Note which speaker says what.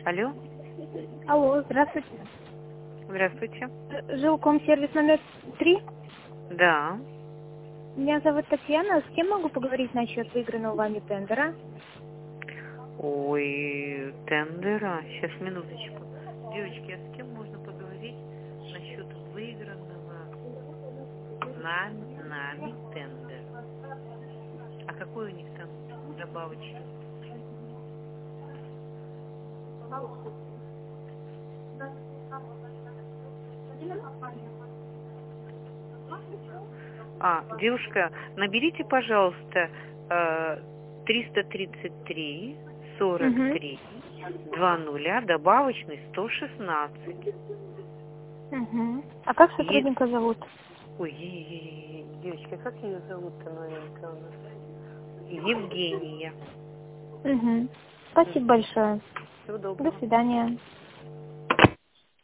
Speaker 1: Алло,
Speaker 2: Алло, здравствуйте.
Speaker 1: здравствуйте.
Speaker 2: Жилкомсервис номер 3.
Speaker 1: Да.
Speaker 2: Меня зовут Татьяна. С кем могу поговорить насчет выигранного вами тендера?
Speaker 1: Ой, тендера. Сейчас, минуточку. Девочки, а с кем можно поговорить насчет выигранного нами тендера? А какой у них там добавочный? Девушка, наберите, пожалуйста, 333 43 20, добавочный 116.
Speaker 2: А как сотрудника зовут?
Speaker 1: Ой, девочка, как ее зовут-то новенькая у нас? Евгения.
Speaker 2: Спасибо большое.
Speaker 1: Всего доброго.
Speaker 2: До свидания.